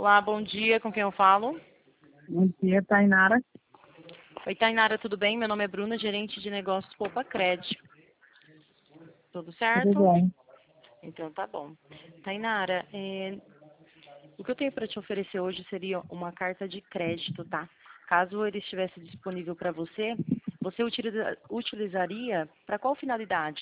Olá, bom dia. Com quem eu falo? Bom dia, Tainara. Oi, Tainara, tudo bem? Meu nome é Bruna, gerente de negócios Poupa Crédito. Tudo Tudo certo? bem? Então tá bom. Tainara, o que eu tenho para te oferecer hoje seria uma carta de crédito, tá? Caso ele estivesse disponível para você, você utilizaria para qual finalidade?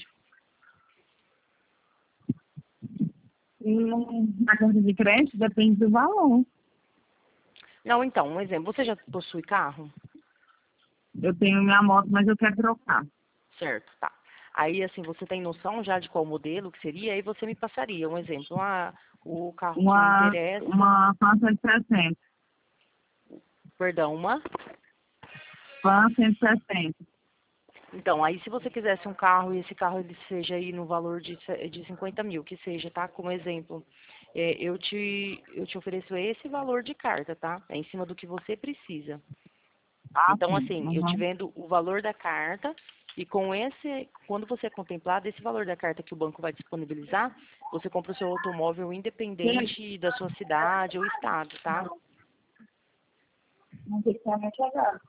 Na carta de crédito depende do valor. Não, então, um exemplo. Você já possui carro? Eu tenho minha moto, mas eu quero trocar. Certo, tá. Aí, assim, você tem noção já de qual modelo que seria? Aí você me passaria um exemplo. Ah, o carro que me interessa... Uma Fan 160. Perdão, uma? Fan 160. Então, aí se você quisesse um carro e esse carro ele seja aí no valor de 50 mil, que seja, tá? Como exemplo, eu te ofereço esse valor de carta, tá? É em cima do que você precisa. Ah, Então, sim. assim, eu te Uhum. vendo o valor da carta e com esse, quando você é contemplado, esse valor da carta que o banco vai disponibilizar, você compra o seu automóvel independente da sua cidade ou estado, tá? Não sei se é chegado.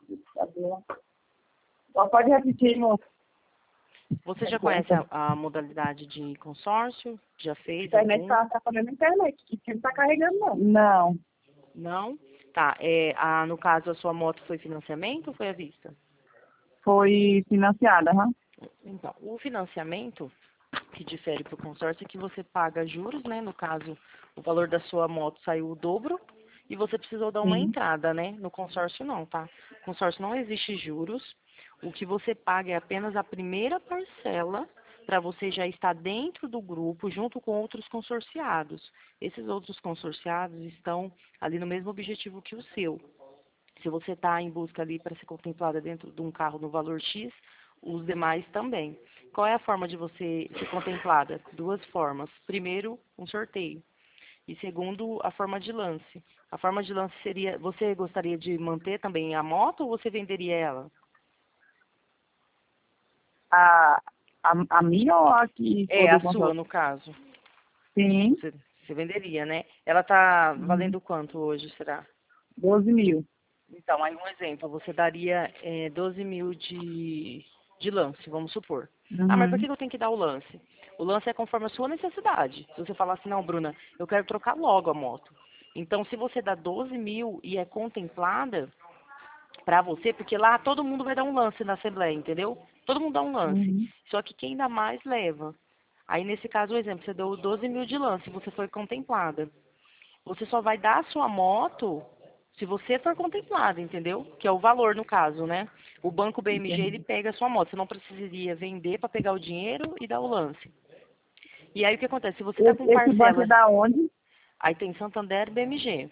Só pode repetir, moço. Você já conhece a modalidade de consórcio? Já fez Internet algum? tá fazendo internet, que não tá carregando, não. Não. Não? Tá. No caso, a sua moto foi financiamento ou foi à vista? Foi financiada, aham. Então, o financiamento, que difere para o consórcio, é que você paga juros, né? No caso, o valor da sua moto saiu o dobro e você precisou dar uma Sim. entrada, né? No consórcio não, tá? No consórcio não existe juros. O que você paga é apenas a primeira parcela para você já estar dentro do grupo junto com outros consorciados. Esses outros consorciados estão ali no mesmo objetivo que o seu. Se você está em busca ali para ser contemplada dentro de um carro no valor X, os demais também. Qual é a forma de você ser contemplada? Duas formas. Primeiro, um sorteio. E segundo, a forma de lance. A forma de lance seria, você gostaria de manter também a moto ou você venderia ela? A, a minha ou a que for É, do a sua, consórcio? no caso. Sim. Você venderia, né? Ela está Uhum. valendo quanto hoje, será? 12 mil. Então, aí um exemplo, você daria 12 mil de lance, vamos supor. Ah, mas por Uhum. que eu tenho que dar o lance? O lance é conforme a sua necessidade. Se você falar assim, não, Bruna, eu quero trocar logo a moto. Então, se você dá 12 mil e é contemplada para você, porque lá todo mundo vai dar um lance na Assembleia, entendeu? Todo mundo dá um lance. Uhum. Só que quem dá mais leva. Aí, nesse caso, o exemplo, você deu 12 mil de lance, você foi contemplada. Você só vai dar a sua moto se você for contemplado, entendeu? Que é o valor no caso, né? O banco BMG ele Entendi. pega a sua moto. Você não precisaria vender para pegar o dinheiro e dar o lance. E aí o que acontece? Se você está com Esse banco é parcelas, da onde? aí tem Santander e BMG,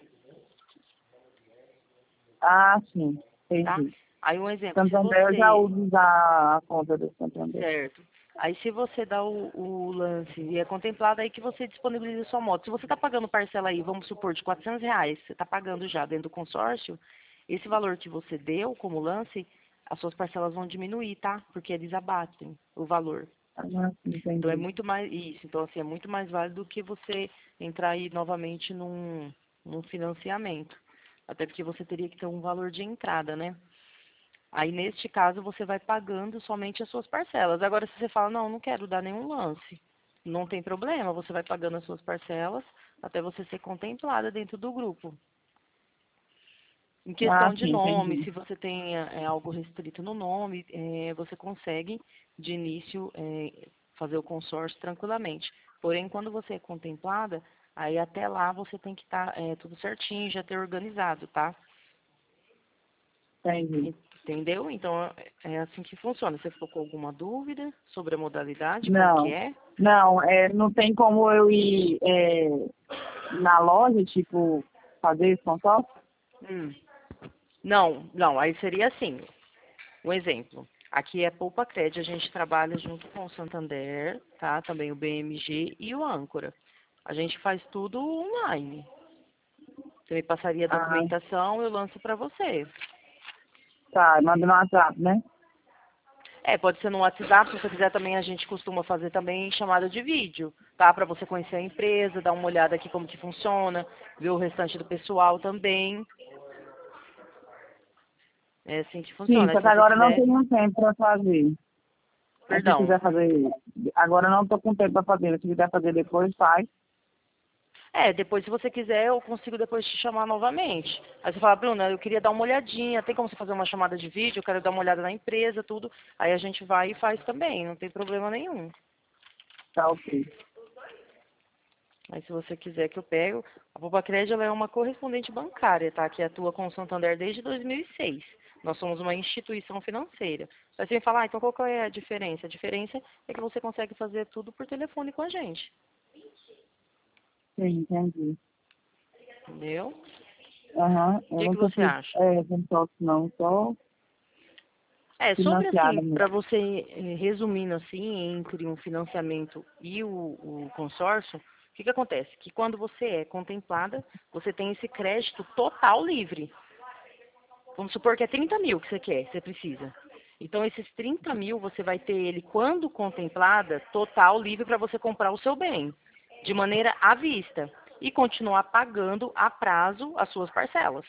Ah, sim. tá? Entendi. Aí um exemplo, se Santander eu já você, uso usar a conta do Santander. certo? Aí se você dá o lance e é contemplado, aí que você disponibiliza a sua moto. Se você está pagando parcela aí, vamos supor, de R$ 400, você está pagando já dentro do consórcio, esse valor que você deu como lance, as suas parcelas vão diminuir, tá? Porque eles abatem o valor. Ah, Então é entendi. muito mais isso. Então assim, é muito mais válido do que você entrar aí novamente num financiamento. Até porque você teria que ter um valor de entrada, né? Aí, neste caso, você vai pagando somente as suas parcelas. Agora, se você fala, não, não quero dar nenhum lance, não tem problema, você vai pagando as suas parcelas até você ser contemplada dentro do grupo. Em Ah, questão de sim, nome, entendi. se você tem algo restrito no nome, você consegue, de início, fazer o consórcio tranquilamente. Porém, quando você é contemplada, aí até lá você tem que estar tudo certinho, já ter organizado, tá? Entendi. Entendeu? Então, é assim que funciona. Você ficou com alguma dúvida sobre a modalidade, como que Não. é? Não, não tem como eu ir na loja, tipo, fazer esse consórcio? Hum. Não, não, aí seria assim, um exemplo. Aqui é Poupa Crédito, a gente trabalha junto com o Santander, tá? Também o BMG e o Âncora. A gente faz tudo online. Você me passaria a Ah, documentação, eu lanço para você. tá. Manda no WhatsApp, né? Pode ser no WhatsApp, se você quiser também, a gente costuma fazer também chamada de vídeo, tá? Para você conhecer a empresa, dar uma olhada aqui como que funciona, ver o restante do pessoal também. É assim que Sim, funciona. Aí, só se que você agora não quiser, tenho tempo para fazer. Mas se perdão. quiser fazer, agora não estou com tempo para fazer. Se quiser fazer depois, faz. Depois se você quiser, eu consigo depois te chamar novamente. Aí você fala, Bruna, eu queria dar uma olhadinha, tem como você fazer uma chamada de vídeo, eu quero dar uma olhada na empresa, tudo. Aí a gente vai e faz também, não tem problema nenhum. Tá ok. Aí se você quiser que eu pego, a Poupa-Crédito ela é uma correspondente bancária, tá? Que atua com o Santander desde 2006. Nós somos uma instituição financeira. Aí você vai falar, então qual que é a diferença? A diferença é que você consegue fazer tudo por telefone com a gente, Sim, entendi. entendeu? Aham, O eu que que nunca você fiz acha? consórcio não, só Sobre financiada assim, mesmo. para você, resumindo assim, entre um financiamento e o consórcio, o que que acontece? Que quando você é contemplada, você tem esse crédito total livre. Vamos supor que é 30 mil que você quer, você precisa. Então, esses 30 mil, você vai ter ele, quando contemplada, total livre para você comprar o seu bem, de maneira à vista, e continuar pagando a prazo as suas parcelas,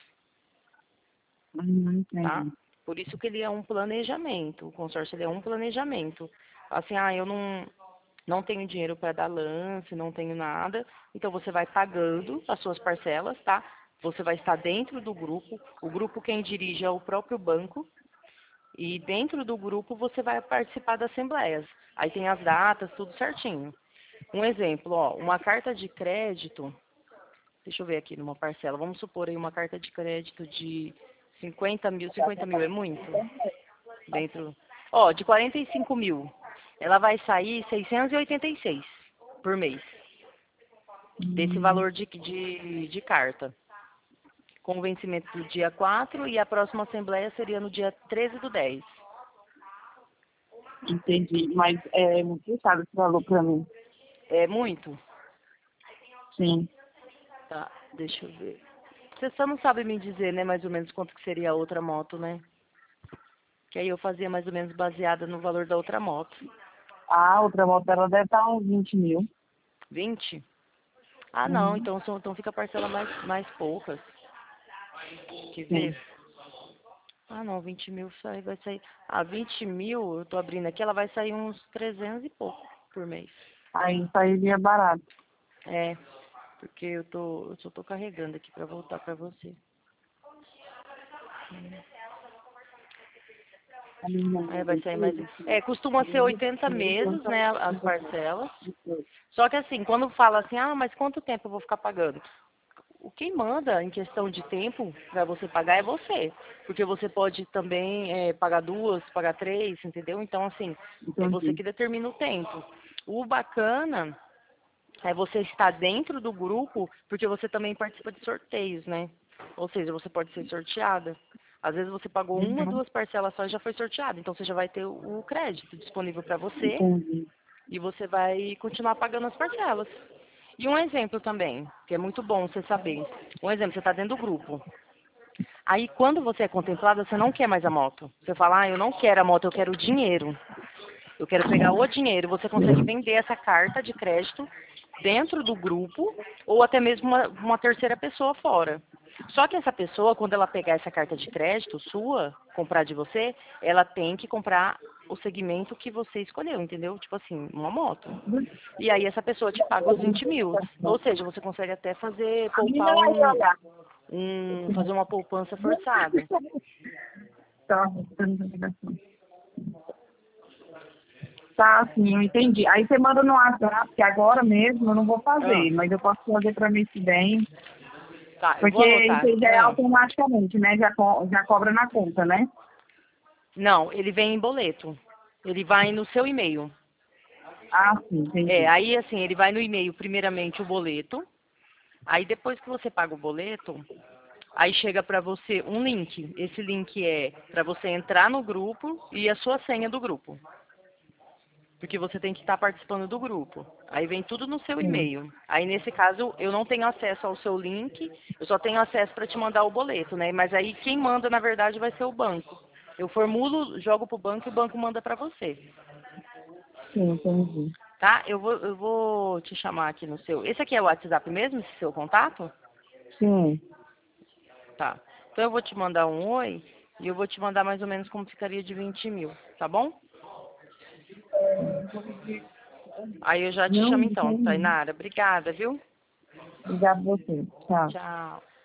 tá? Entendi. Por isso que ele é um planejamento, o consórcio ele é um planejamento. Assim, eu não tenho dinheiro para dar lance, não tenho nada, então você vai pagando as suas parcelas, tá? Você vai estar dentro do grupo, o grupo quem dirige é o próprio banco, e dentro do grupo você vai participar das assembleias. Aí tem as datas, tudo certinho. Um exemplo, uma carta de crédito, deixa eu ver aqui numa parcela, vamos supor aí uma carta de crédito de 50 mil é muito? Dentro, de 45 mil, ela vai sair 686 por mês, desse Hum, valor de carta, com o vencimento do dia 4 e a próxima assembleia seria no dia 13 do 10. entendi. Mas é muito puxado esse valor para mim. É muito? Sim. Tá, deixa eu ver. Você só não sabe me dizer, né, mais ou menos quanto que seria a outra moto, né? Que aí eu fazia mais ou menos baseada no valor da outra moto. A outra moto ela deve estar uns 20 mil. 20? Ah, não, Uhum. então fica a parcela mais poucas. Quer Sim. ver? Ah, não, 20 mil vai sair. 20 mil, eu tô abrindo aqui, ela vai sair uns 300 e pouco por mês. Aí sairia barato. É, porque eu só tô carregando aqui pra voltar pra você. Vai sair mais. Costuma ser 80 meses, né, as parcelas. Só que assim, quando fala assim, mas quanto tempo eu vou ficar pagando? O quem manda em questão de tempo para você pagar é você. Porque você pode também pagar duas, pagar três, entendeu? Então, assim, é você Entendi. que determina o tempo. O bacana é você estar dentro do grupo, porque você também participa de sorteios, né? Ou seja, você pode ser sorteada. Às vezes você pagou uma, Uhum. duas parcelas só e já foi sorteado. Então você já vai ter o crédito disponível para você Entendi. e você vai continuar pagando as parcelas. E um exemplo também, que é muito bom você saber. Um exemplo, você está dentro do grupo. Aí, quando você é contemplada, você não quer mais a moto. Você fala, eu não quero a moto, eu quero o dinheiro. Eu quero pegar o dinheiro. Você consegue vender essa carta de crédito dentro do grupo ou até mesmo uma terceira pessoa fora. Só que essa pessoa, quando ela pegar essa carta de crédito sua, comprar de você, ela tem que comprar o segmento que você escolheu, entendeu? Tipo assim, uma moto. E aí essa pessoa te paga os 20 mil. Ou seja, você consegue até A menina vai olhar. fazer uma poupança forçada. Tá, tá, sim, eu entendi. Aí você manda no WhatsApp, que agora mesmo eu não vou Ah, fazer, mas eu posso fazer para mim se bem, tá, eu vou porque isso anotar. aí já é automaticamente, né? Já cobra na conta, né? Não, ele vem em boleto. Ele vai no seu e-mail. Ah, sim, entendi. Aí assim, ele vai no e-mail, primeiramente o boleto. Aí depois que você paga o boleto, aí chega para você um link. Esse link é para você entrar no grupo e a sua senha do grupo. Porque você tem que estar participando do grupo. Aí vem tudo no seu Sim, e-mail. Aí nesse caso eu não tenho acesso ao seu link, eu só tenho acesso para te mandar o boleto, né? Mas aí quem manda na verdade vai ser o banco. Eu formulo, jogo pro banco e o banco manda para você. Sim, entendi. Tá? Eu vou te chamar aqui no seu... Esse aqui é o WhatsApp mesmo, esse seu contato? Sim. Tá. Então eu vou te mandar um oi e eu vou te mandar mais ou menos como ficaria de 20 mil, tá bom? Aí eu já te Não, chamo não então, tem não. Tainara. Obrigada, viu? Obrigada a você. Tchau. Tchau.